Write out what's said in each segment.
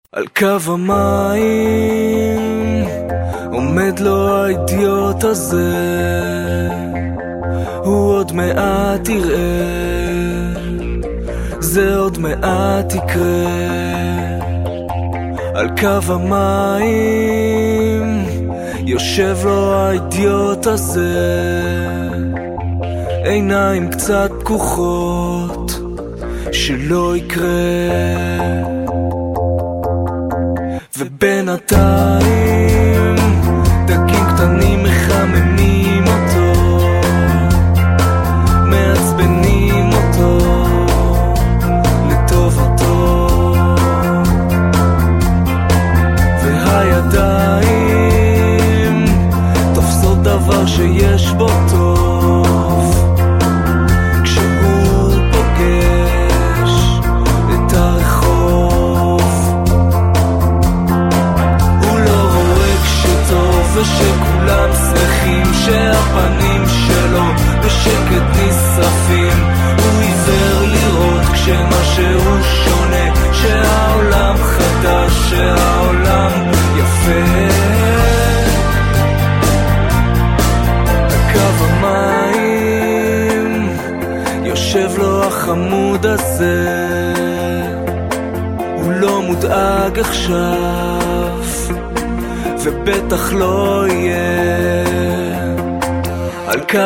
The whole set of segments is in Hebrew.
על קו המים עומד לו האידיוט הזה, הוא עוד מעט יראה, זה עוד מעט יקרה. על קו המים יושב לו האידיוט הזה, עיניים קצת פקוחות, שלא יקרה. ובינתיים דגים קטנים מחממים אותו, מעצבנים אותו לטובתו, והידיים תופסות דבר שיש בו טוב כשהוא פוגש את הרחוב. הוא לא רואה כשטוב ושכולם שמחים, שהפנים שלו בשקט נשרפים. הוא עיוור לראות כשמשהו שונה, שהעולם חדש, שהעולם יפה. בקו המים יושב לו החמוד הזה, הוא לא מודאג עכשיו ובטח לא יהיה. על קו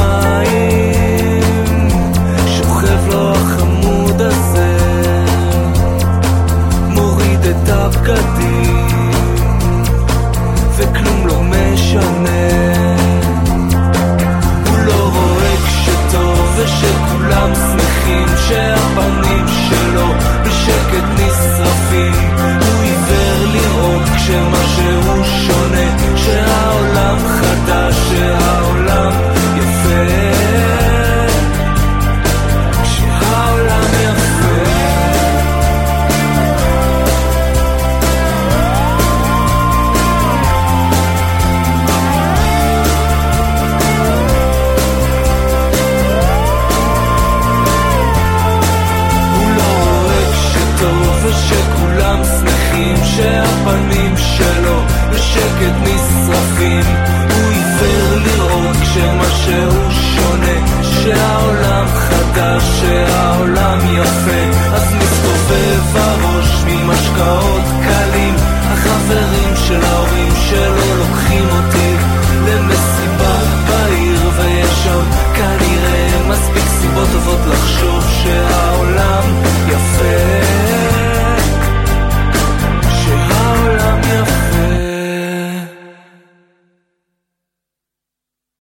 המים שוכב לו החמוד הזה, מוריד את הבגדים וכלום לא משנה. הוא לא רואה כשטוב ושכולם שמחים, שהפנים שלו בשקט נשרפים.